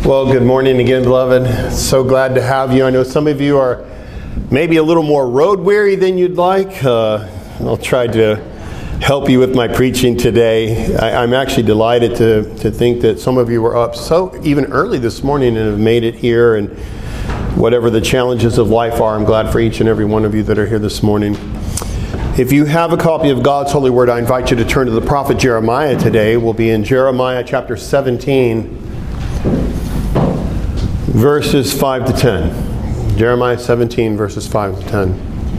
Well, good morning again, beloved. So glad to have you. I know some of you are maybe a little more road weary than you'd like. I'll try to help you with my preaching today. I'm actually delighted to think that some of you were up so even early this morning and have made it here. And whatever the challenges of life are, I'm glad for each and every one of you that are here this morning. If you have a copy of God's Holy Word, I invite you to turn to the prophet Jeremiah today. We'll be in Jeremiah chapter 17. Verses 5 to 10. Jeremiah 17, verses 5 to 10.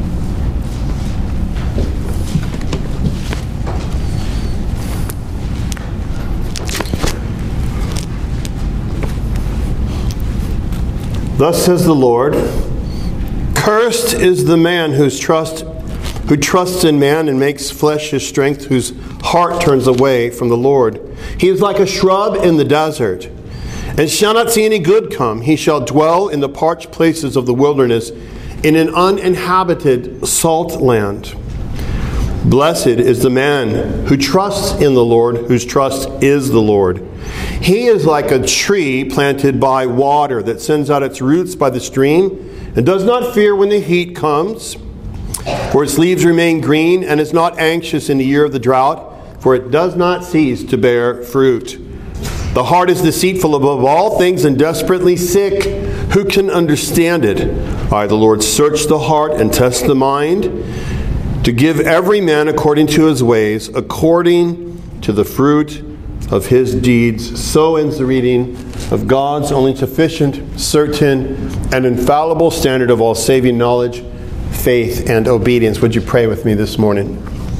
Thus says the Lord, "Cursed is the man who trusts in man and makes flesh his strength, whose heart turns away from the Lord. He is like a shrub in the desert, and shall not see any good come. He shall dwell in the parched places of the wilderness, in an uninhabited salt land. Blessed is the man who trusts in the Lord, whose trust is the Lord. He is like a tree planted by water that sends out its roots by the stream, and does not fear when the heat comes, for its leaves remain green, and is not anxious in the year of the drought, for it does not cease to bear fruit. The heart is deceitful above all things and desperately sick. Who can understand it? I, the Lord, search the heart and test the mind, to give every man according to his ways, according to the fruit of his deeds." So ends the reading of God's only sufficient, certain, and infallible standard of all saving knowledge, faith, and obedience. Would you pray with me this morning?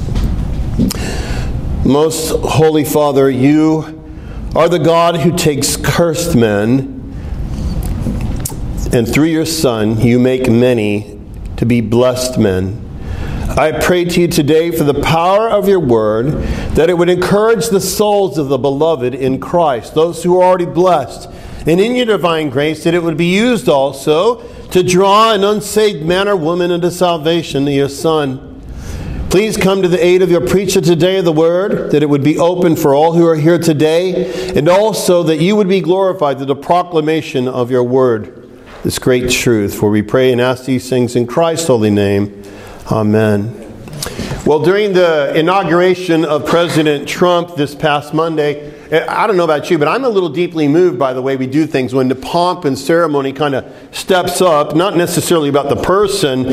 Most Holy Father, you are the God who takes cursed men, and through your Son, you make many to be blessed men. I pray to you today for the power of your word, that it would encourage the souls of the beloved in Christ, those who are already blessed, and in your divine grace, that it would be used also to draw an unsaved man or woman into salvation to your Son. Please come to the aid of your preacher today of the word, that it would be open for all who are here today, and also that you would be glorified through the proclamation of your word, this great truth. For we pray and ask these things in Christ's holy name. Amen. Well, during the inauguration of President Trump this past Monday, I don't know about you, but I'm a little deeply moved by the way we do things when the pomp and ceremony kind of steps up, not necessarily about the person,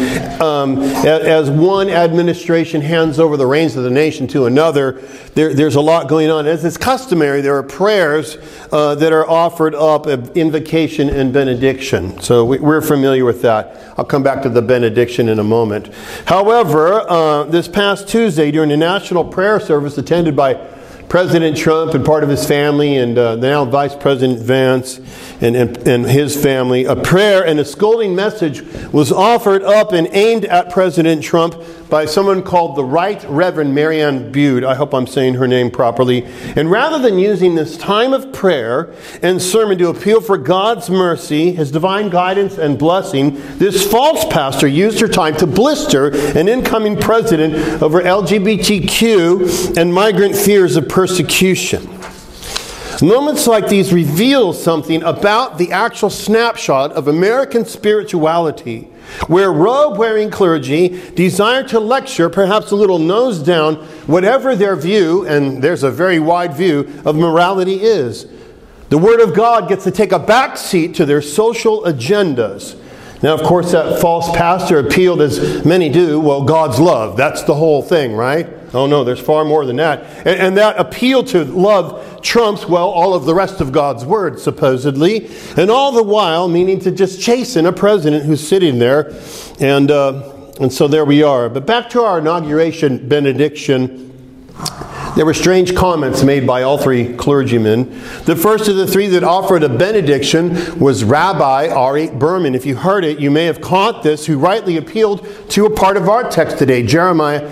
as one administration hands over the reins of the nation to another. There's a lot going on. As is customary, there are prayers that are offered up of invocation and benediction. So we're familiar with that. I'll come back to the benediction in a moment. However, this past Tuesday during the national prayer service attended by President Trump and part of his family, and now Vice President Vance and his family, a prayer and a scolding message was offered up and aimed at President Trump by someone called the Right Reverend Marianne Bude. I hope I'm saying her name properly. And rather than using this time of prayer and sermon to appeal for God's mercy, his divine guidance and blessing, this false pastor used her time to blister an incoming president over LGBTQ and migrant fears of persecution. Moments like these reveal something about the actual snapshot of American spirituality, where robe-wearing clergy desire to lecture, perhaps a little nose down, whatever their view, and there's a very wide view, of morality is. The Word of God gets to take a back seat to their social agendas. Now, of course, that false pastor appealed, as many do, well, God's love. That's the whole thing, right? Oh, no, there's far more than that. And that appeal to love trumps, well, all of the rest of God's Word, supposedly. And all the while meaning to just chasten a president who's sitting there. And so there we are. But back to our inauguration benediction. There were strange comments made by all three clergymen. The first of the three that offered a benediction was Rabbi R.A. Berman. If you heard it, you may have caught this, who rightly appealed to a part of our text today, Jeremiah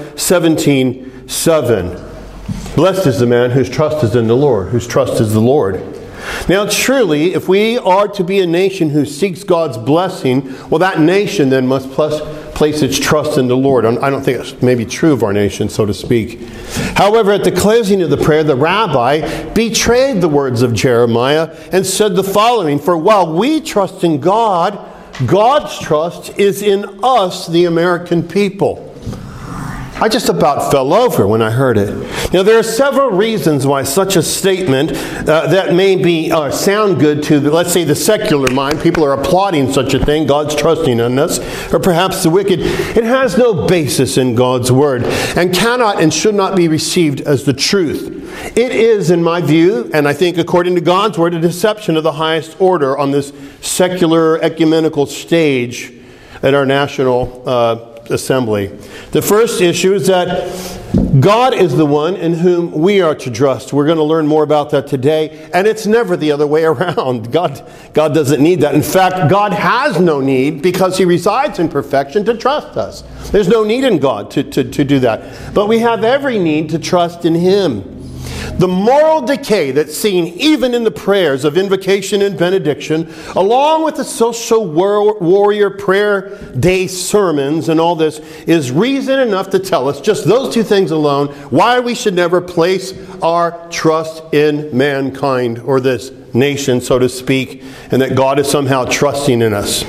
17:7. Blessed is the man whose trust is in the Lord, whose trust is the Lord. Now, truly, if we are to be a nation who seeks God's blessing, well, that nation then must place its trust in the Lord. I don't think it's maybe true of our nation, so to speak. However, at the closing of the prayer, the rabbi betrayed the words of Jeremiah and said the following, "For while we trust in God, God's trust is in us, the American people." I just about fell over when I heard it. Now, there are several reasons why such a statement that may be sound good to, let's say, the secular mind. People are applauding such a thing. God's trusting in us. Or perhaps the wicked. It has no basis in God's Word and cannot and should not be received as the truth. It is, in my view, and I think according to God's Word, a deception of the highest order on this secular ecumenical stage at our national assembly. The first issue is that God is the one in whom we are to trust. We're going to learn more about that today, and it's never the other way around. God doesn't need that. In fact, God has no need, because He resides in perfection, to trust us. There's no need in God to do that. But we have every need to trust in Him. The moral decay that's seen even in the prayers of invocation and benediction, along with the social warrior prayer day sermons and all this, is reason enough to tell us, just those two things alone, why we should never place our trust in mankind or this nation, so to speak, and that God is somehow trusting in us,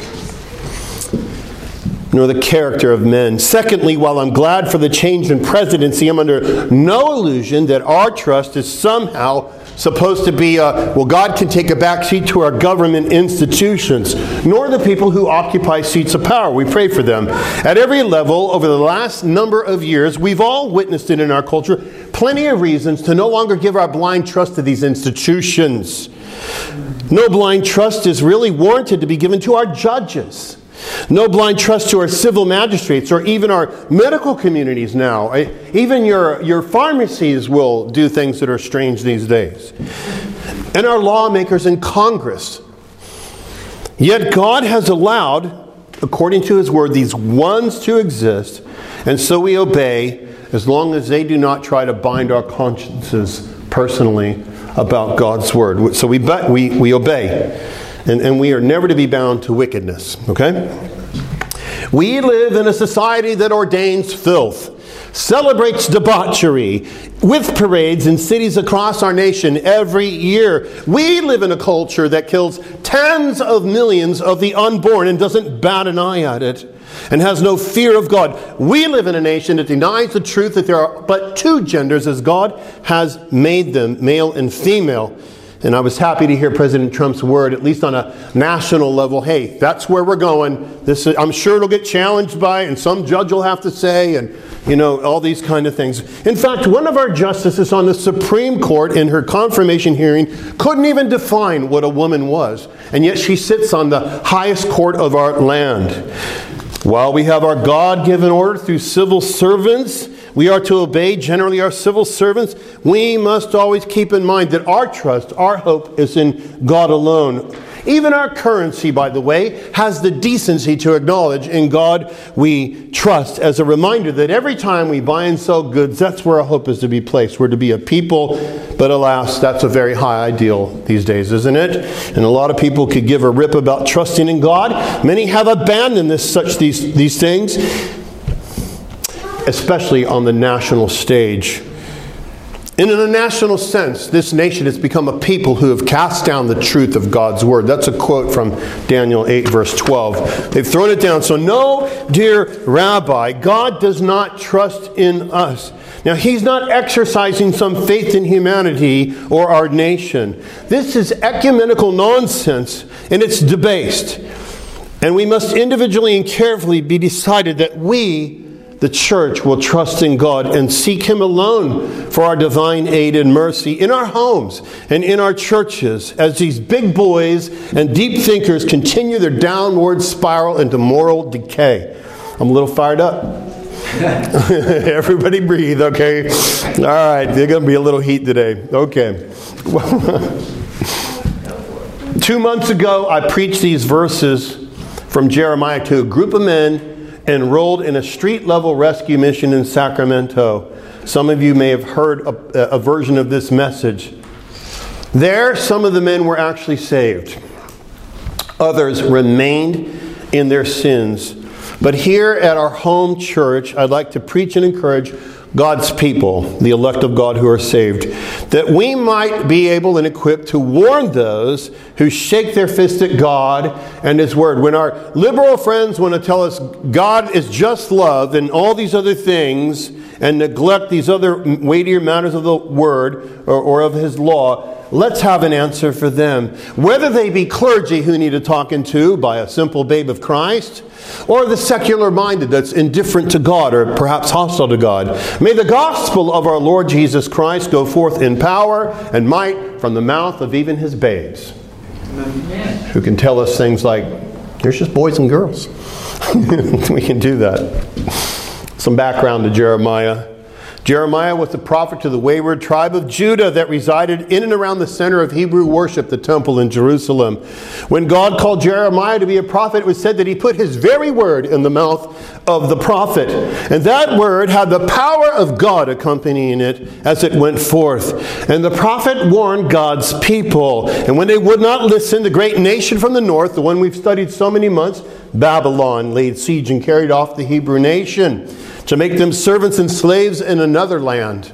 nor the character of men. Secondly, while I'm glad for the change in presidency, I'm under no illusion that our trust is somehow supposed to be, God can take a back seat to our government institutions, nor the people who occupy seats of power. We pray for them. At every level, over the last number of years, we've all witnessed it in our culture, plenty of reasons to no longer give our blind trust to these institutions. No blind trust is really warranted to be given to our judges. No blind trust to our civil magistrates or even our medical communities now. Even your pharmacies will do things that are strange these days. And our lawmakers in Congress. Yet God has allowed, according to His Word, these ones to exist, and so we obey as long as they do not try to bind our consciences personally about God's Word. So we obey. And we are never to be bound to wickedness, okay? We live in a society that ordains filth, celebrates debauchery, with parades in cities across our nation every year. We live in a culture that kills tens of millions of the unborn and doesn't bat an eye at it, and has no fear of God. We live in a nation that denies the truth that there are but two genders as God has made them, male and female. And I was happy to hear President Trump's word, at least on a national level. Hey, that's where we're going. I'm sure it'll get challenged by, and some judge will have to say, and all these kind of things. In fact, one of our justices on the Supreme Court in her confirmation hearing couldn't even define what a woman was. And yet she sits on the highest court of our land. While we have our God-given order through civil servants, we are to obey generally our civil servants. We must always keep in mind that our trust, our hope is in God alone. Even our currency, by the way, has the decency to acknowledge in God we trust, as a reminder that every time we buy and sell goods, that's where our hope is to be placed. We're to be a people, but alas, that's a very high ideal these days, isn't it? And a lot of people could give a rip about trusting in God. Many have abandoned these things, especially on the national stage. And in a national sense, this nation has become a people who have cast down the truth of God's Word. That's a quote from Daniel 8, verse 12. They've thrown it down. So no, dear Rabbi, God does not trust in us. Now, He's not exercising some faith in humanity or our nation. This is ecumenical nonsense, and it's debased. And we must individually and carefully be decided that we, the church, will trust in God and seek Him alone for our divine aid and mercy in our homes and in our churches as these big boys and deep thinkers continue their downward spiral into moral decay. I'm a little fired up. Everybody breathe, okay? All right, there's going to be a little heat today. Okay. 2 months ago, I preached these verses from Jeremiah to a group of men enrolled in a street-level rescue mission in Sacramento. Some of you may have heard a version of this message. There, some of the men were actually saved. Others remained in their sins But here at our home church, I'd like to preach and encourage God's people, the elect of God who are saved, that we might be able and equipped to warn those who shake their fist at God and His Word. When our liberal friends want to tell us God is just love and all these other things and neglect these other weightier matters of the Word or of His law, let's have an answer for them. Whether they be clergy who need a talking to by a simple babe of Christ, or the secular minded that's indifferent to God or perhaps hostile to God. May the gospel of our Lord Jesus Christ go forth in power and might from the mouth of even His babes. Amen. Who can tell us things like, there's just boys and girls. We can do that. Some background to Jeremiah. Jeremiah was the prophet to the wayward tribe of Judah that resided in and around the center of Hebrew worship, the temple in Jerusalem. When God called Jeremiah to be a prophet, it was said that He put His very word in the mouth of the prophet. And that word had the power of God accompanying it as it went forth. And the prophet warned God's people. And when they would not listen, the great nation from the north, the one we've studied so many months, Babylon, laid siege and carried off the Hebrew nation to make them servants and slaves in another land.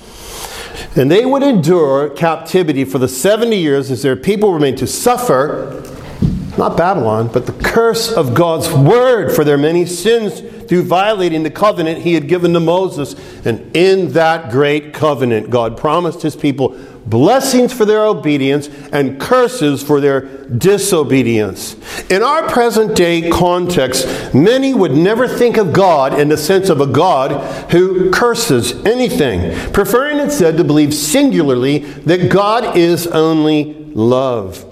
And they would endure captivity for the 70 years as their people were made to suffer, not Babylon, but the curse of God's word for their many sins through violating the covenant He had given to Moses. And in that great covenant, God promised His people blessings for their obedience and curses for their disobedience. In our present day context, many would never think of God in the sense of a God who curses anything, preferring instead to believe singularly that God is only love.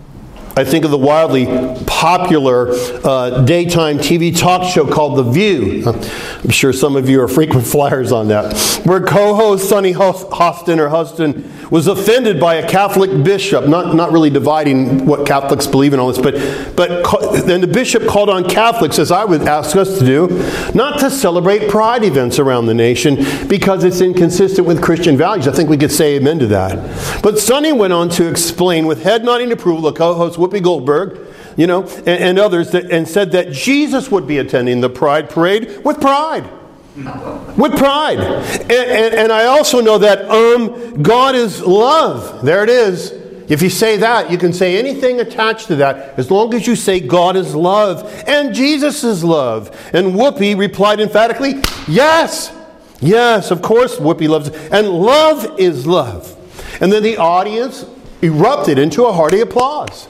I think of the wildly popular daytime TV talk show called The View. I'm sure some of you are frequent flyers on that. Where co-host Sunny Hostin was offended by a Catholic bishop, not really dividing what Catholics believe in all this, but then the bishop called on Catholics, as I would ask us to do, not to celebrate pride events around the nation because it's inconsistent with Christian values. I think we could say amen to that. But Sunny went on to explain with head nodding approval, the co-host Whoopi Goldberg, and others, and said that Jesus would be attending the Pride Parade with pride. With pride. And I also know that God is love. There it is. If you say that, you can say anything attached to that as long as you say God is love and Jesus is love. And Whoopi replied emphatically, yes. Yes, of course Whoopi loves it. And love is love. And then the audience erupted into a hearty applause.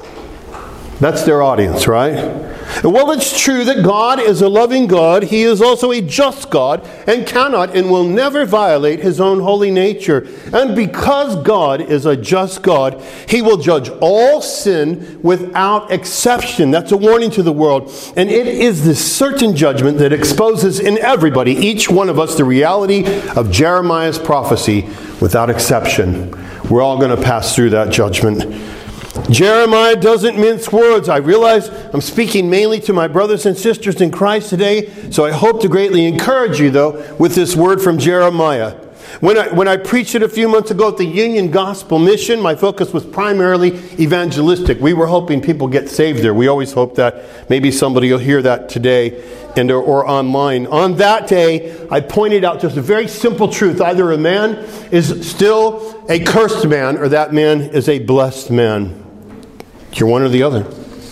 That's their audience, right? And while it's true that God is a loving God, He is also a just God and cannot and will never violate His own holy nature. And because God is a just God, He will judge all sin without exception. That's a warning to the world. And it is this certain judgment that exposes in everybody, each one of us, the reality of Jeremiah's prophecy without exception. We're all going to pass through that judgment. Jeremiah doesn't mince words. I realize I'm speaking mainly to my brothers and sisters in Christ today, so I hope to greatly encourage you, though, with this word from Jeremiah. When I preached it a few months ago at the Union Gospel Mission, my focus was primarily evangelistic. We were hoping people get saved there. We always hope that maybe somebody will hear that today or online. On that day, I pointed out just a very simple truth. Either a man is still a cursed man or that man is a blessed man. You're one or the other.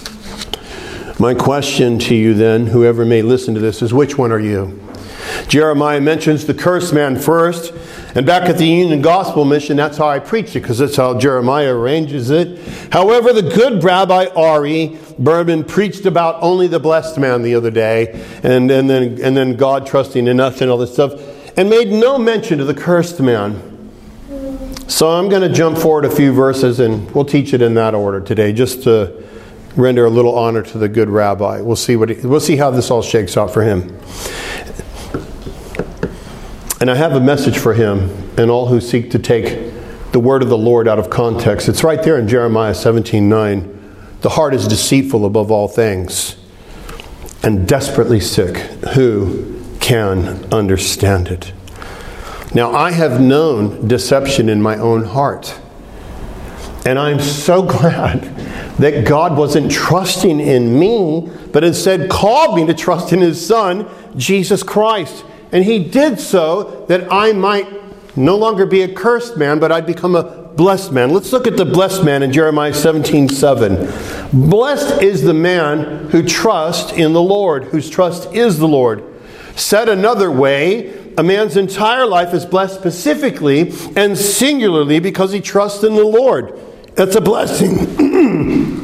My question to you then, whoever may listen to this, is which one are you? Jeremiah mentions the cursed man first. And back at the Union Gospel Mission, that's how I preached it, because that's how Jeremiah arranges it. However, the good Rabbi Ari Berman preached about only the blessed man the other day, and then God trusting in us and all this stuff, and made no mention of the cursed man. So I'm going to jump forward a few verses, and we'll teach it in that order today, just to render a little honor to the good rabbi. We'll see how this all shakes out for him. And I have a message for him and all who seek to take the word of the Lord out of context. It's right there in Jeremiah 17:9. The heart is deceitful above all things and desperately sick. Who can understand it? Now, I have known deception in my own heart. And I'm so glad that God wasn't trusting in me, but instead called me to trust in His Son, Jesus Christ. And He did so that I might no longer be a cursed man, but I'd become a blessed man. Let's look at the blessed man in Jeremiah 17:7. Blessed is the man who trusts in the Lord, whose trust is the Lord. Said another way, a man's entire life is blessed specifically and singularly because he trusts in the Lord. That's a blessing.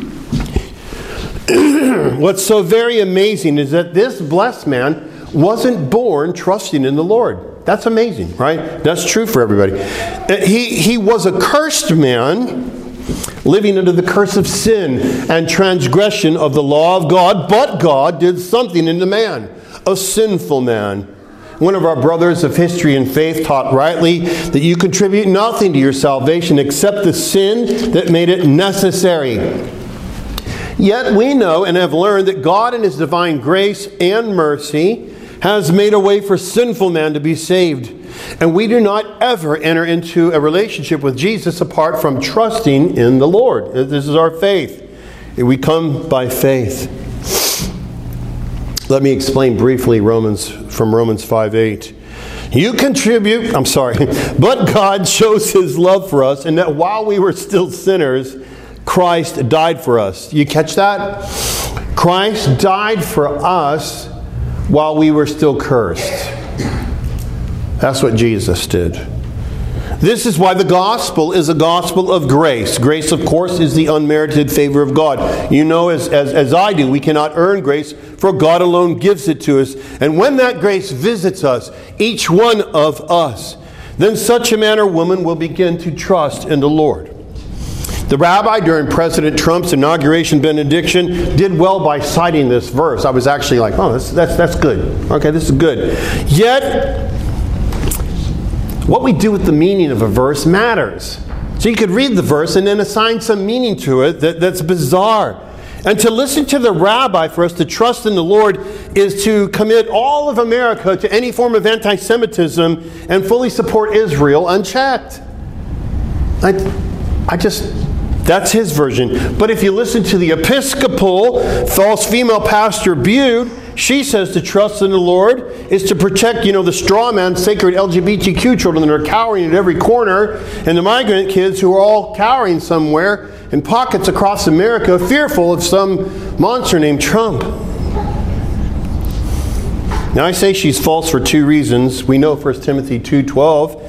What's so very amazing is that this blessed man wasn't born trusting in the Lord. That's amazing, right? That's true for everybody. He was a cursed man, living under the curse of sin and transgression of the law of God, but God did something in the man, a sinful man. One of our brothers of history and faith taught rightly that you contribute nothing to your salvation except the sin that made it necessary. Yet we know and have learned that God in His divine grace and mercy has made a way for sinful man to be saved. And we do not ever enter into a relationship with Jesus apart from trusting in the Lord. This is our faith. We come by faith. Let me explain briefly Romans 5:8. You contribute, but God shows His love for us, and that while we were still sinners, Christ died for us. You catch that? Christ died for us while we were still cursed. That's what Jesus did. This is why the gospel is a gospel of grace. Grace, of course, is the unmerited favor of God. You know, as I do, we cannot earn grace, for God alone gives it to us. And when that grace visits us, each one of us, then such a man or woman will begin to trust in the Lord. The rabbi during President Trump's inauguration benediction did well by citing this verse. I was actually like, oh, that's good. Okay, this is good. Yet, what we do with the meaning of a verse matters. So you could read the verse and then assign some meaning to it that's bizarre. And to listen to the rabbi for us to trust in the Lord is to commit all of America to any form of anti-Semitism and fully support Israel unchecked. That's his version. But if you listen to the Episcopal false female pastor Bude, she says to trust in the Lord is to protect, the straw man, sacred LGBTQ children that are cowering at every corner, and the migrant kids who are all cowering somewhere in pockets across America, fearful of some monster named Trump. Now I say she's false for two reasons. We know 1 Timothy 2:12.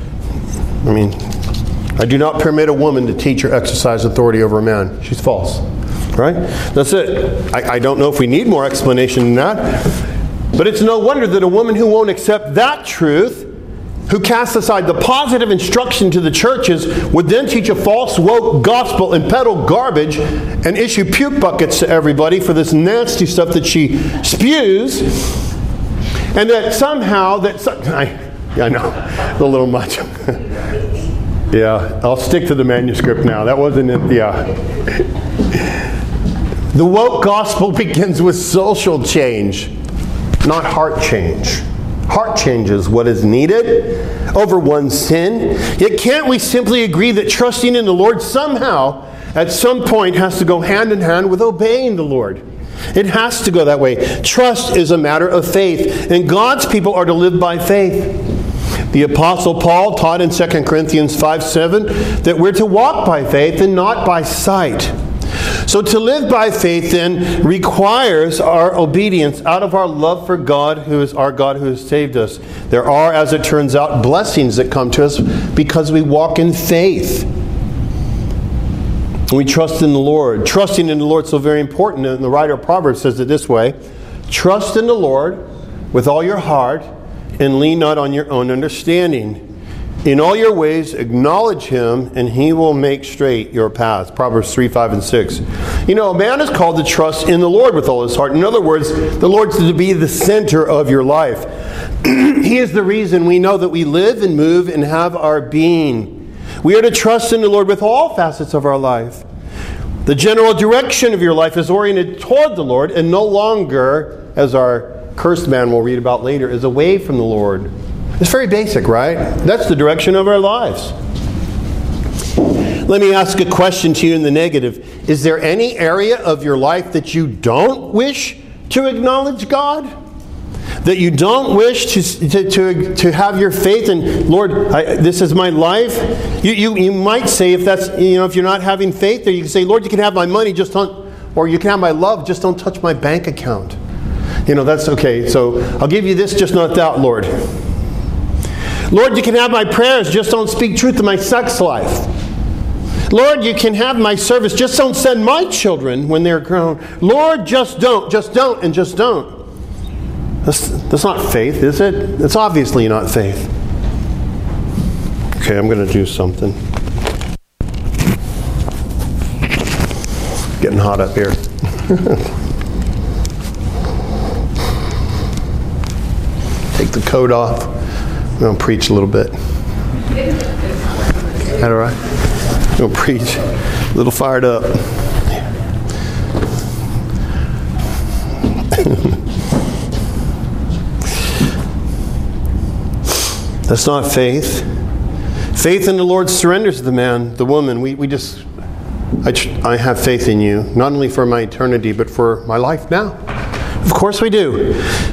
I do not permit a woman to teach or exercise authority over a man. She's false. Right? That's it. I don't know if we need more explanation than that. But it's no wonder that a woman who won't accept that truth, who casts aside the positive instruction to the churches, would then teach a false woke gospel and peddle garbage and issue puke buckets to everybody for this nasty stuff that she spews. And that somehow, I know, a little much. Yeah, I'll stick to the manuscript now. That wasn't it, The woke gospel begins with social change, not heart change. Heart change is what is needed over one's sin. Yet can't we simply agree that trusting in the Lord somehow, at some point, has to go hand in hand with obeying the Lord? It has to go that way. Trust is a matter of faith, and God's people are to live by faith. The Apostle Paul taught in 2 Corinthians 5:7 that we're to walk by faith and not by sight. So to live by faith then requires our obedience out of our love for God, who is our God who has saved us. There are, as it turns out, blessings that come to us because we walk in faith. We trust in the Lord. Trusting in the Lord is so very important. And the writer of Proverbs says it this way: trust in the Lord with all your heart and lean not on your own understanding. In all your ways acknowledge Him, and He will make straight your paths. Proverbs 3:5 and 6. A man is called to trust in the Lord with all his heart. In other words, the Lord's to be the center of your life. He is the reason we know that we live and move and have our being. We are to trust in the Lord with all facets of our life. The general direction of your life is oriented toward the Lord and no longer, as our cursed man we'll read about later, is away from the Lord. It's very basic, right? That's the direction of our lives. Let me ask a question to you in the negative. Is there any area of your life that you don't wish to acknowledge God? That you don't wish to have your faith in, Lord, this is my life? You might say, if that's, if you're not having faith there, you can say, Lord, you can have my money, or you can have my love, just don't touch my bank account. That's okay. So I'll give you this, just not that, Lord. Lord, you can have my prayers, just don't speak truth to my sex life. Lord, you can have my service, just don't send my children when they're grown. Lord, just don't, and just don't. That's not faith, is it? It's obviously not faith. Okay, I'm going to do something. Getting hot up here. Take the coat off. I'm going to preach a little bit. Is that all right? I'm going to preach a little fired up. That's not faith. Faith in the Lord surrenders the man, the woman. I have faith in you, not only for my eternity, but for my life now. Of course we do.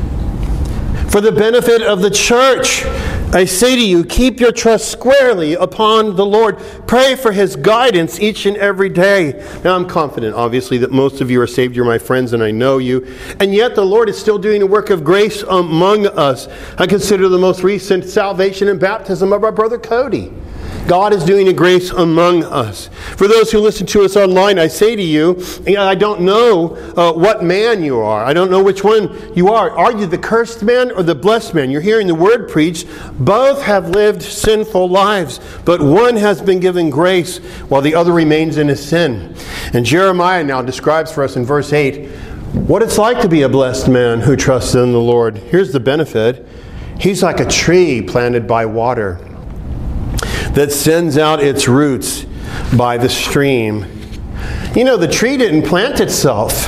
For the benefit of the church, I say to you, keep your trust squarely upon the Lord. Pray for His guidance each and every day. Now, I'm confident, obviously, that most of you are saved. You're my friends, and I know you. And yet, the Lord is still doing a work of grace among us. I consider the most recent salvation and baptism of our brother Cody. God is doing a grace among us. For those who listen to us online, I say to you, I don't know what man you are. I don't know which one you are. Are you the cursed man or the blessed man? You're hearing the word preached. Both have lived sinful lives, but one has been given grace while the other remains in his sin. And Jeremiah now describes for us in verse 8 what it's like to be a blessed man who trusts in the Lord. Here's the benefit. He's like a tree planted by water that sends out its roots by the stream. The tree didn't plant itself.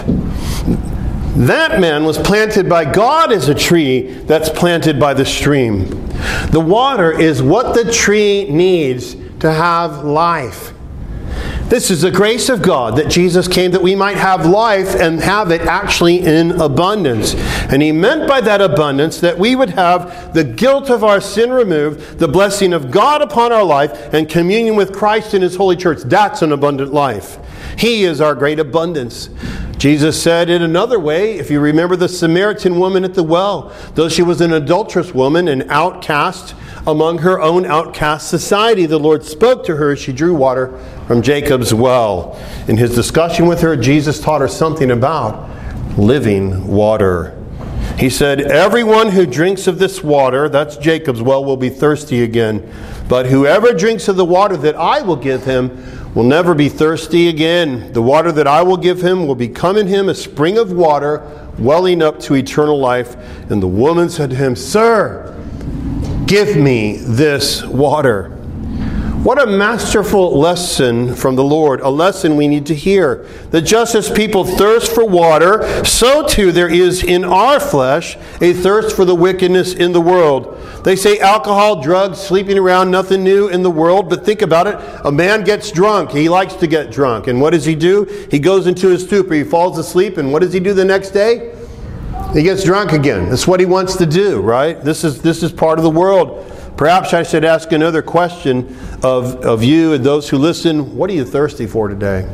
That man was planted by God as a tree that's planted by the stream. The water is what the tree needs to have life. This is the grace of God that Jesus came that we might have life and have it actually in abundance. And He meant by that abundance that we would have the guilt of our sin removed, the blessing of God upon our life, and communion with Christ in His holy church. That's an abundant life. He is our great abundance. Jesus said in another way, if you remember the Samaritan woman at the well, though she was an adulterous woman, an outcast among her own outcast society, the Lord spoke to her as she drew water from Jacob's well. In His discussion with her, Jesus taught her something about living water. He said, everyone who drinks of this water, that's Jacob's well, will be thirsty again. But whoever drinks of the water that I will give him will never be thirsty again. The water that I will give him will become in him a spring of water welling up to eternal life. And the woman said to him, Sir, give me this water. What a masterful lesson from the Lord, a lesson we need to hear. That just as people thirst for water, so too there is in our flesh a thirst for the wickedness in the world. They say alcohol, drugs, sleeping around, nothing new in the world. But think about it. A man gets drunk. He likes to get drunk. And what does he do? He goes into his stupor. He falls asleep. And what does he do the next day? He gets drunk again. That's what he wants to do, right? This is part of the world. Perhaps I should ask another question of you and those who listen. What are you thirsty for today?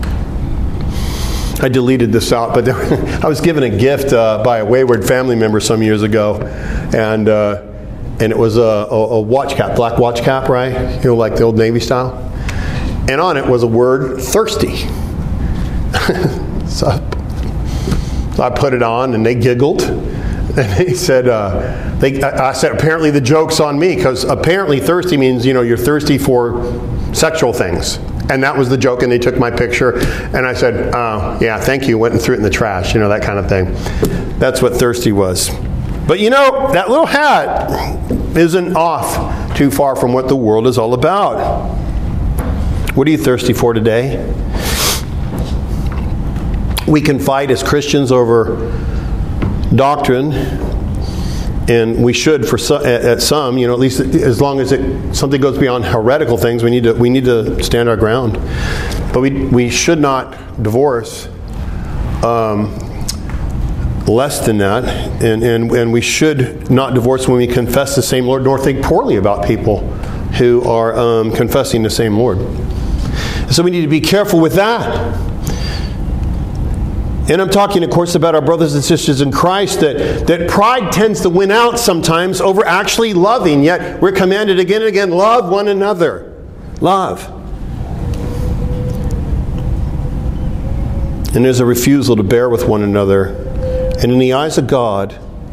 I deleted this out, but I was given a gift by a wayward family member some years ago. And it was a watch cap, black watch cap, right? Like the old Navy style. And on it was a word, thirsty. So I put it on and they giggled. And he said, I said, apparently the joke's on me, because apparently thirsty means, you're thirsty for sexual things. And that was the joke, and they took my picture. And I said, yeah, thank you, went and threw it in the trash, that kind of thing. That's what thirsty was. But that little hat isn't off too far from what the world is all about. What are you thirsty for today? We can fight as Christians over doctrine And we should, at some, at least as long as something goes beyond heretical things, we need to stand our ground. But we should not divorce less than that, and we should not divorce when we confess the same Lord, nor think poorly about people who are confessing the same Lord. So we need to be careful with that. And I'm talking, of course, about our brothers and sisters in Christ, that pride tends to win out sometimes over actually loving. Yet we're commanded again and again, love one another. Love. And there's a refusal to bear with one another. And in the eyes of God,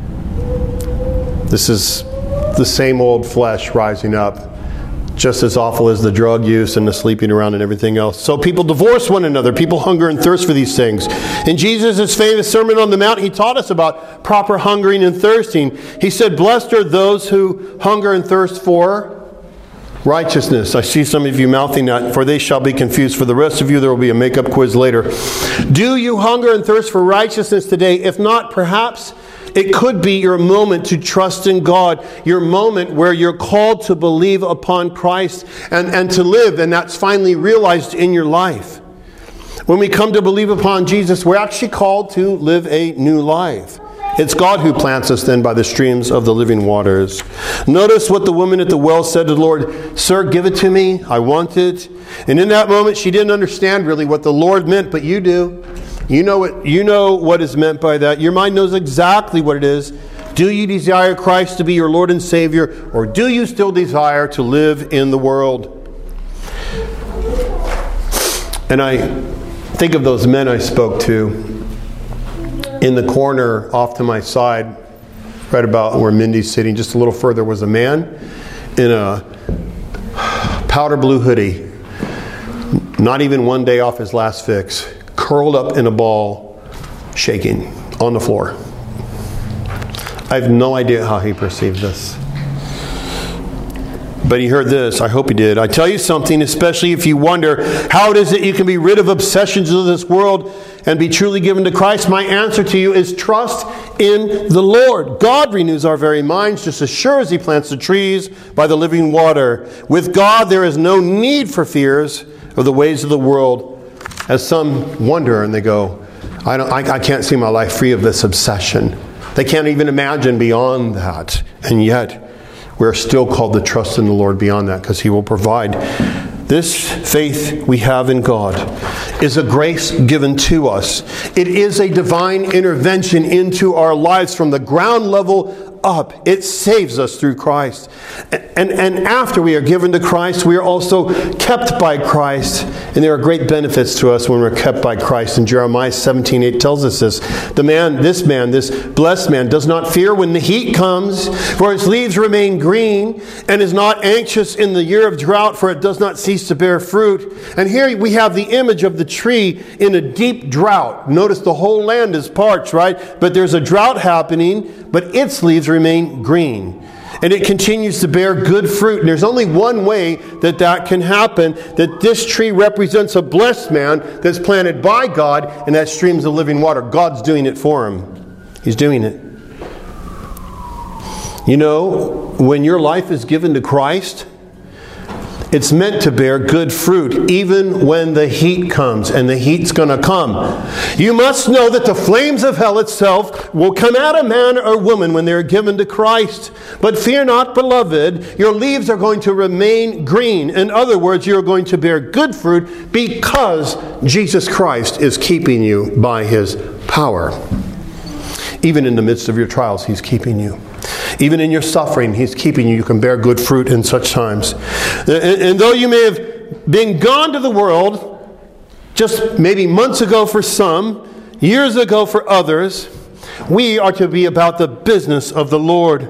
this is the same old flesh rising up, just as awful as the drug use and the sleeping around and everything else. So people divorce one another. People hunger and thirst for these things. In Jesus' famous Sermon on the Mount, he taught us about proper hungering and thirsting. He said, blessed are those who hunger and thirst for righteousness. I see some of you mouthing that, for they shall be confused. For the rest of you, there will be a makeup quiz later. Do you hunger and thirst for righteousness today? If not, perhaps it could be your moment to trust in God, your moment where you're called to believe upon Christ and to live, and that's finally realized in your life. When we come to believe upon Jesus, we're actually called to live a new life. It's God who plants us then by the streams of the living waters. Notice what the woman at the well said to the Lord, Sir, give it to me, I want it. And in that moment, she didn't understand really what the Lord meant, but you do. You know what is meant by that. Your mind knows exactly what it is. Do you desire Christ to be your Lord and Savior, or do you still desire to live in the world? And I think of those men I spoke to in the corner off to my side, right about where Mindy's sitting, just a little further, was a man in a powder blue hoodie, not even one day off his last fix, curled up in a ball, shaking on the floor. I have no idea how he perceived this. But he heard this. I hope he did. I tell you something, especially if you wonder how it is that you can be rid of obsessions of this world and be truly given to Christ. My answer to you is trust in the Lord. God renews our very minds just as sure as he plants the trees by the living water. With God, there is no need for fears of the ways of the world. As some wonder and they go, I can't see my life free of this obsession. They can't even imagine beyond that. And yet, we're still called to trust in the Lord beyond that, because he will provide. This faith we have in God is a grace given to us. It is a divine intervention into our lives from the ground level up. It saves us through Christ. And after we are given to Christ, we are also kept by Christ. And there are great benefits to us when we're kept by Christ. And Jeremiah 17:8 tells us this. This blessed man, does not fear when the heat comes, for its leaves remain green, and is not anxious in the year of drought, for it does not cease to bear fruit. And here we have the image of the tree in a deep drought. Notice the whole land is parched, right? But there's a drought happening, but its leaves remain green. And it continues to bear good fruit. And there's only one way that can happen, that this tree represents a blessed man that's planted by God, and that streams of living water. God's doing it for him. He's doing it. You know, when your life is given to Christ, it's meant to bear good fruit, even when the heat comes, and the heat's going to come. You must know that the flames of hell itself will come at a man or woman when they're given to Christ. But fear not, beloved, your leaves are going to remain green. In other words, you're going to bear good fruit because Jesus Christ is keeping you by his power. Even in the midst of your trials, he's keeping you. Even in your suffering, he's keeping you. You can bear good fruit in such times. And though you may have been gone to the world, just maybe months ago for some, years ago for others, we are to be about the business of the Lord.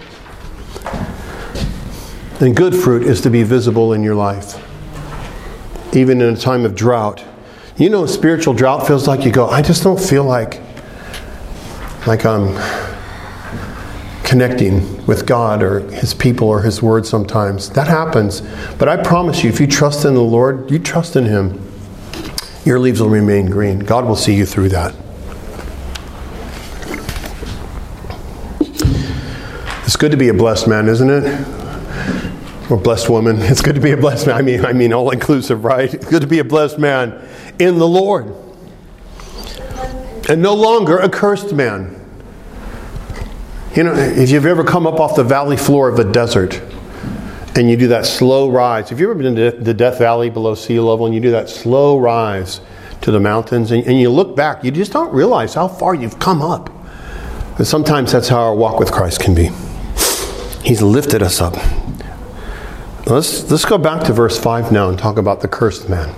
And good fruit is to be visible in your life, even in a time of drought. You know, spiritual drought feels like you go, I just don't feel like I'm connecting with God or his people or his word sometimes. That happens. But I promise you, if you trust in the Lord, you trust in him, your leaves will remain green. God will see you through that. It's good to be a blessed man, isn't it? Or blessed woman. It's good to be a blessed man. I mean all inclusive, right? It's good to be a blessed man in the Lord. And no longer a cursed man. You know, if you've ever come up off the valley floor of a desert and you do that slow rise. Have you ever been to the Death Valley below sea level and you do that slow rise to the mountains and you look back, you just don't realize how far you've come up. But sometimes that's how our walk with Christ can be. He's lifted us up. Let's go back to verse 5 now and talk about the cursed man.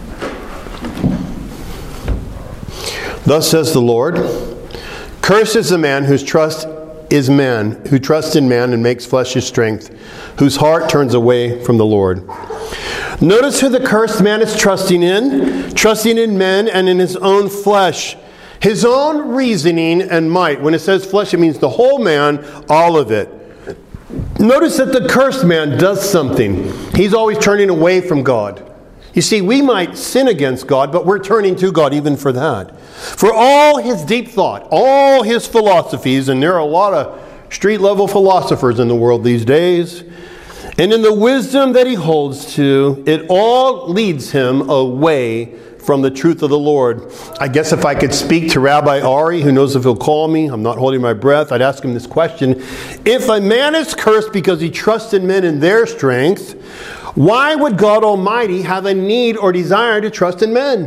Thus says the Lord, cursed is the man whose trust is man, who trusts in man and makes flesh his strength, whose heart turns away from the Lord. Notice who the cursed man is trusting in men and in his own flesh, his own reasoning and might. When it says flesh, it means the whole man, all of it. Notice that the cursed man does something. He's always turning away from God. You see, we might sin against God, but we're turning to God even for that. For all his deep thought, all his philosophies, and there are a lot of street-level philosophers in the world these days, and in the wisdom that he holds to, it all leads him away from the truth of the Lord. I guess if I could speak to Rabbi Ari, who knows if he'll call me, I'm not holding my breath, I'd ask him this question. If a man is cursed because he trusts in men and their strength, why would God Almighty have a need or desire to trust in men?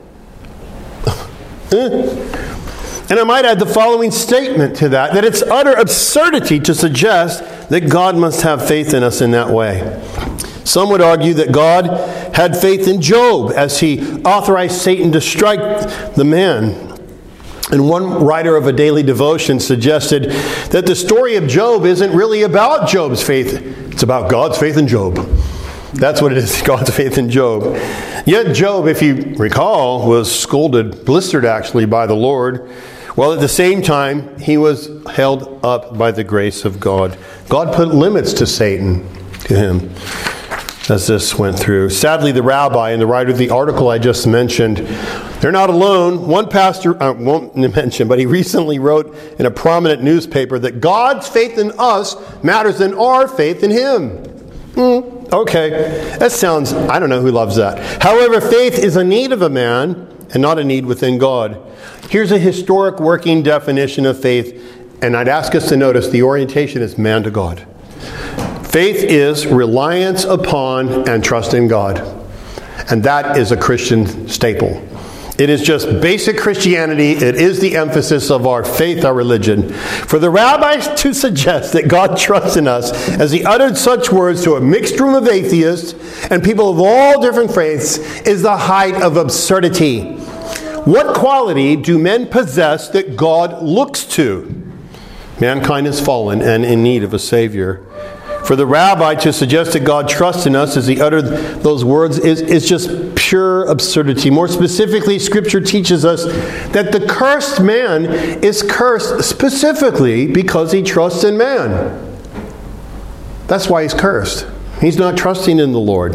And I might add the following statement to that it's utter absurdity to suggest that God must have faith in us in that way. Some would argue that God had faith in Job as he authorized Satan to strike the man. And one writer of a daily devotion suggested that the story of Job isn't really about Job's faith. It's about God's faith in Job. That's what it is, God's faith in Job. Yet Job, if you recall, was scolded, blistered actually, by the Lord, while at the same time he was held up by the grace of God. God put limits to Satan, to him, as this went through. Sadly, the rabbi and the writer of the article I just mentioned, they're not alone. One pastor, I won't mention, but he recently wrote in a prominent newspaper that God's faith in us matters than our faith in him. Okay, that sounds, I don't know who loves that. However, faith is a need of a man and not a need within God. Here's a historic working definition of faith, and I'd ask us to notice the orientation is man to God. Faith is reliance upon and trust in God. And that is a Christian staple. It is just basic Christianity. It is the emphasis of our faith, our religion. For the rabbis to suggest that God trusts in us as he uttered such words to a mixed room of atheists and people of all different faiths is the height of absurdity. What quality do men possess that God looks to? Mankind is fallen and in need of a Savior. For the rabbi to suggest that God trusts in us as he uttered those words is just pure absurdity. More specifically, Scripture teaches us that the cursed man is cursed specifically because he trusts in man. That's why he's cursed. He's not trusting in the Lord.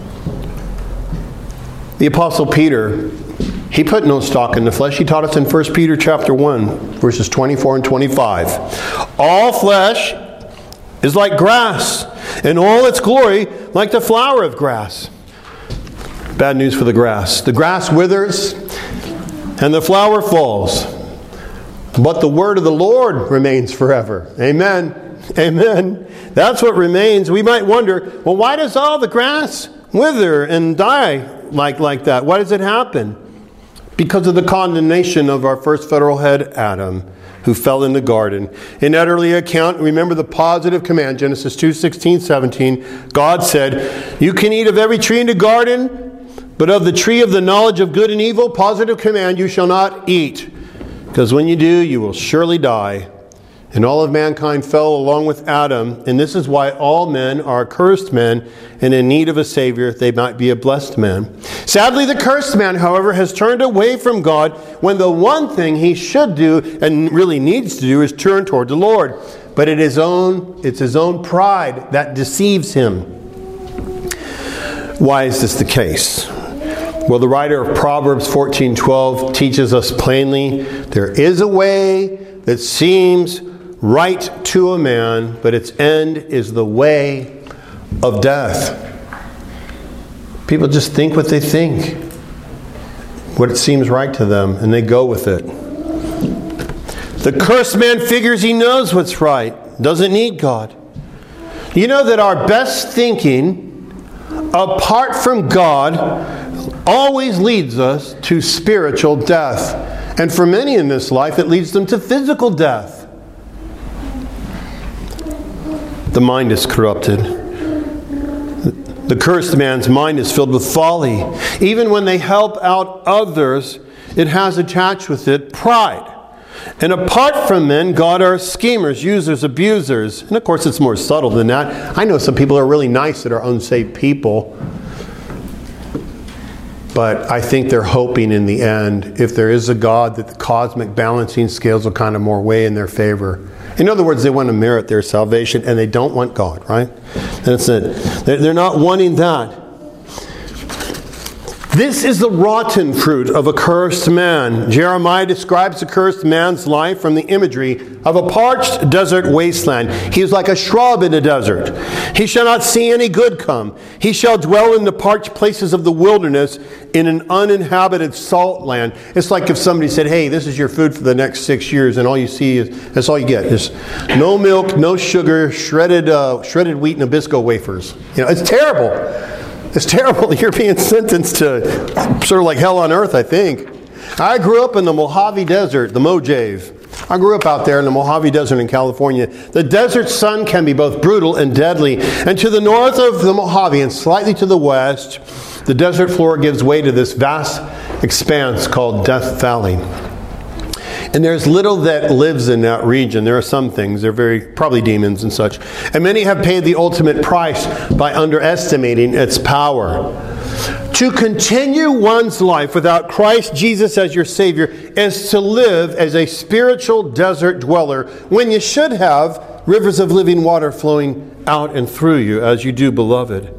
The Apostle Peter, he put no stock in the flesh. He taught us in 1 Peter chapter 1, verses 24 and 25. All flesh is like grass, and all its glory like the flower of grass. Bad news for the grass. The grass withers, and the flower falls. But the word of the Lord remains forever. Amen. Amen. That's what remains. We might wonder, well, why does all the grass wither and die like that? Why does it happen? Because of the condemnation of our first federal head, Adam, who fell in the garden. In that early account, remember the positive command, Genesis 2:16-17. God said, you can eat of every tree in the garden, but of the tree of the knowledge of good and evil, positive command, you shall not eat. Because when you do, you will surely die. And all of mankind fell along with Adam, and this is why all men are cursed men and in need of a Savior, they might be a blessed man. Sadly, the cursed man, however, has turned away from God when the one thing he should do and really needs to do is turn toward the Lord. But it's his own pride that deceives him. Why is this the case? Well, the writer of Proverbs 14:12 teaches us plainly, there is a way that seems right to a man, but its end is the way of death. People just think what they think, what it seems right to them, and they go with it. The cursed man figures he knows what's right, doesn't need God. You know that our best thinking, apart from God, always leads us to spiritual death. And for many in this life, it leads them to physical death. The mind is corrupted. The cursed man's mind is filled with folly. Even when they help out others, it has attached with it pride. And apart from men, God are schemers, users, abusers. And of course, it's more subtle than that. I know some people are really nice that are unsaved people. But I think they're hoping in the end, if there is a God, that the cosmic balancing scales will kind of more weigh in their favor. In other words, they want to merit their salvation, and they don't want God, right? That's it. They're not wanting that. This is the rotten fruit of a cursed man. Jeremiah describes the cursed man's life from the imagery of a parched desert wasteland. He is like a shrub in a desert. He shall not see any good come. He shall dwell in the parched places of the wilderness in an uninhabited salt land. It's like if somebody said, hey, this is your food for the next 6 years, and all you see is, that's all you get. There's no milk, no sugar, shredded wheat Nabisco wafers. You know, it's terrible. It's terrible. You're being sentenced to sort of like hell on earth, I think. I grew up in the Mojave Desert, the Mojave. I grew up out there in the Mojave Desert in California. The desert sun can be both brutal and deadly. And to the north of the Mojave and slightly to the west, the desert floor gives way to this vast expanse called Death Valley. And there's little that lives in that region. There are some things. They're probably demons and such. And many have paid the ultimate price by underestimating its power. To continue one's life without Christ Jesus as your Savior is to live as a spiritual desert dweller when you should have rivers of living water flowing out and through you, as you do, beloved.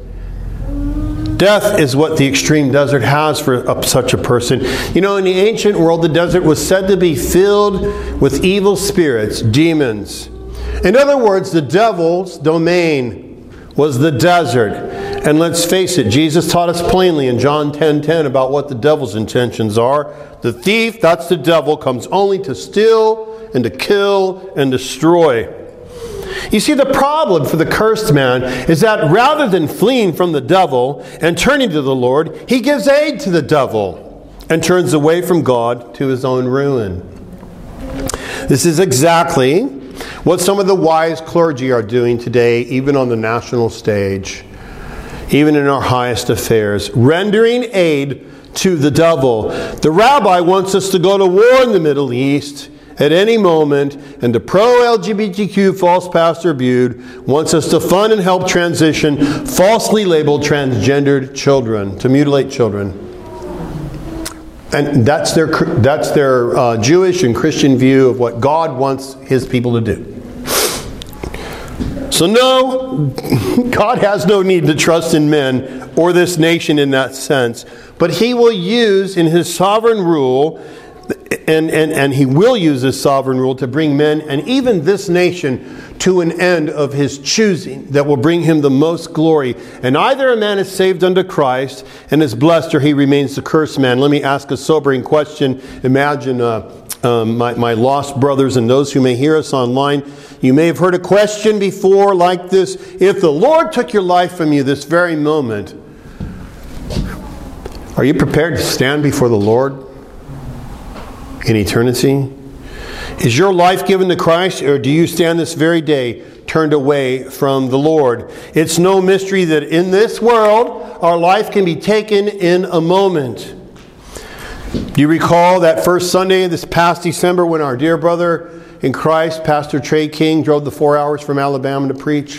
Death is what the extreme desert has for such a person. You know, in the ancient world, the desert was said to be filled with evil spirits, demons. In other words, the devil's domain was the desert. And let's face it, Jesus taught us plainly in John 10:10 about what the devil's intentions are. The thief, that's the devil, comes only to steal and to kill and destroy. You see, the problem for the cursed man is that rather than fleeing from the devil and turning to the Lord, he gives aid to the devil and turns away from God to his own ruin. This is exactly what some of the wise clergy are doing today, even on the national stage, even in our highest affairs, rendering aid to the devil. The rabbi wants us to go to war in the Middle East at any moment, and the pro-LGBTQ false pastor Bude wants us to fund and help transition falsely labeled transgendered children, to mutilate children. And that's their Jewish and Christian view of what God wants His people to do. So no, God has no need to trust in men or this nation in that sense, but He will use in His sovereign rule, and He will use His sovereign rule to bring men and even this nation to an end of His choosing that will bring Him the most glory. And either a man is saved unto Christ and is blessed, or he remains the cursed man. Let me ask a sobering question. Imagine my lost brothers and those who may hear us online. You may have heard a question before like this: if the Lord took your life from you this very moment, are you prepared to stand before the Lord in eternity? Is your life given to Christ, or do you stand this very day turned away from the Lord? It's no mystery that in this world, our life can be taken in a moment. Do you recall that first Sunday this past December when our dear brother in Christ, Pastor Trey King, drove the 4 hours from Alabama to preach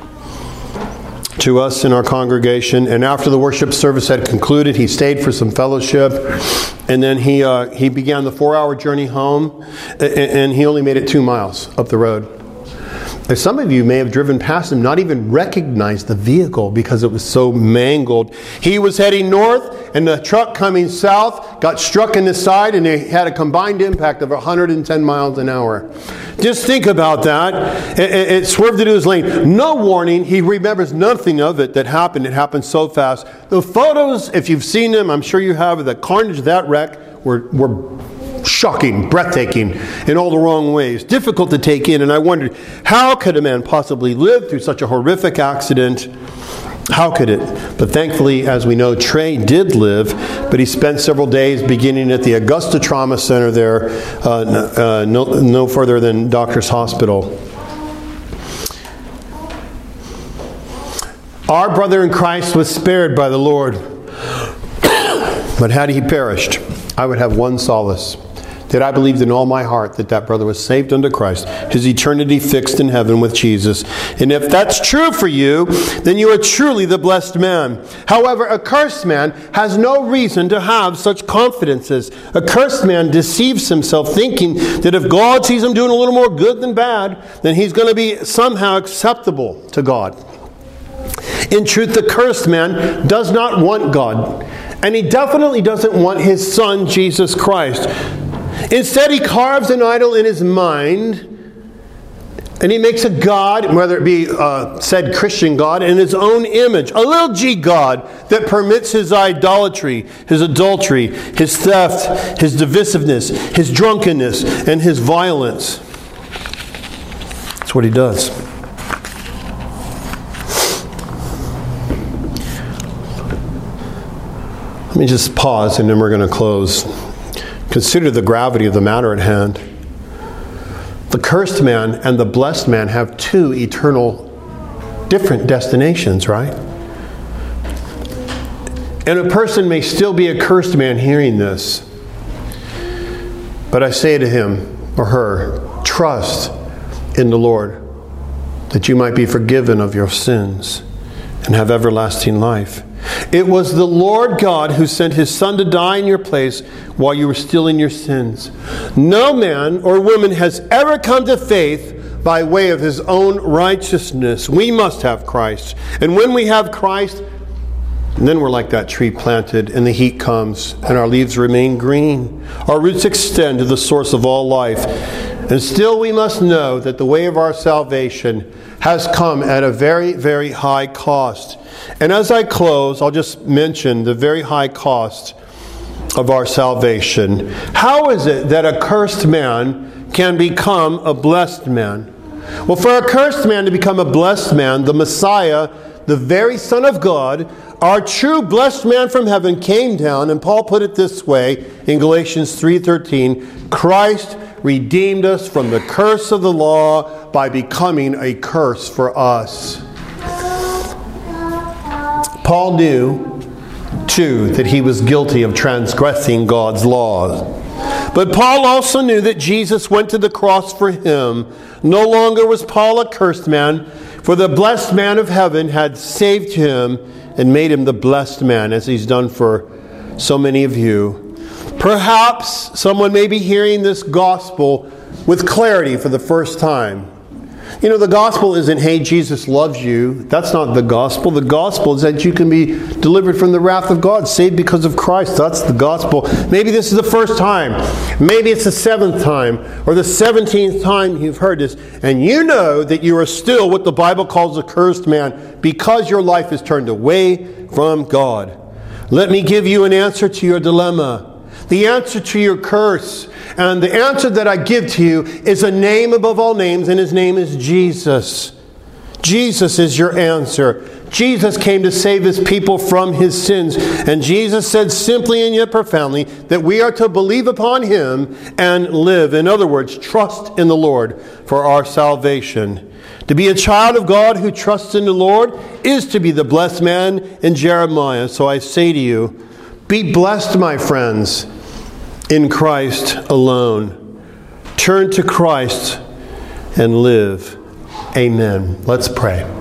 to us in our congregation? And after the worship service had concluded, he stayed for some fellowship, and then he began the 4-hour journey home, and he only made it 2 miles up the road. And some of you may have driven past him, not even recognized the vehicle because it was so mangled. He was heading north, and the truck coming south got struck in the side, and they had a combined impact of 110 miles an hour. Just think about that. It swerved into his lane. No warning. He remembers nothing of it that happened. It happened so fast. The photos, if you've seen them, I'm sure you have, of the carnage of that wreck were shocking, breathtaking in all the wrong ways. Difficult to take in. And I wondered, how could a man possibly live through such a horrific accident? How could it? But thankfully, as we know, Trey did live, but he spent several days beginning at the Augusta Trauma Center there, no further than Doctors Hospital. Our brother in Christ was spared by the Lord, but had he perished, I would have one solace, that I believed in all my heart that brother was saved unto Christ, his eternity fixed in heaven with Jesus. And if that's true for you, then you are truly the blessed man. However, a cursed man has no reason to have such confidences. A cursed man deceives himself, thinking that if God sees him doing a little more good than bad, then he's going to be somehow acceptable to God. In truth, the cursed man does not want God, and he definitely doesn't want his son, Jesus Christ. Instead, he carves an idol in his mind, and he makes a god, whether it be said Christian God, in his own image, a little g god that permits his idolatry, his adultery, his theft, his divisiveness, his drunkenness, and his violence. That's what he does. Let me just pause, and then we're going to close. Consider the gravity of the matter at hand. The cursed man and the blessed man have two eternal, different destinations, right? And a person may still be a cursed man hearing this. But I say to him or her, trust in the Lord, that you might be forgiven of your sins and have everlasting life. It was the Lord God who sent his Son to die in your place while you were still in your sins. No man or woman has ever come to faith by way of his own righteousness. We must have Christ. And when we have Christ, then we're like that tree planted, and the heat comes, and our leaves remain green. Our roots extend to the source of all life. And still we must know that the way of our salvation has come at a very, very high cost. And as I close, I'll just mention the very high cost of our salvation. How is it that a cursed man can become a blessed man? Well, for a cursed man to become a blessed man, the Messiah, the very Son of God, our true blessed man from heaven, came down, and Paul put it this way in Galatians 3:13, Christ redeemed us from the curse of the law by becoming a curse for us. Paul knew, too, that he was guilty of transgressing God's laws. But Paul also knew that Jesus went to the cross for him. No longer was Paul a cursed man, for the blessed man of heaven had saved him and made him the blessed man, as he's done for so many of you. Perhaps someone may be hearing this gospel with clarity for the first time. You know, the gospel isn't, hey, Jesus loves you. That's not the gospel. The gospel is that you can be delivered from the wrath of God, saved because of Christ. That's the gospel. Maybe this is the first time. Maybe it's the 7th time or the 17th time you've heard this. And you know that you are still what the Bible calls a cursed man because your life is turned away from God. Let me give you an answer to your dilemma. The answer to your curse. And the answer that I give to you is a name above all names, and his name is Jesus. Jesus is your answer. Jesus came to save his people from his sins. And Jesus said simply and yet profoundly that we are to believe upon him and live. In other words, trust in the Lord for our salvation. To be a child of God who trusts in the Lord is to be the blessed man in Jeremiah. So I say to you, be blessed, my friends, in Christ alone. Turn to Christ and live. Amen. Let's pray.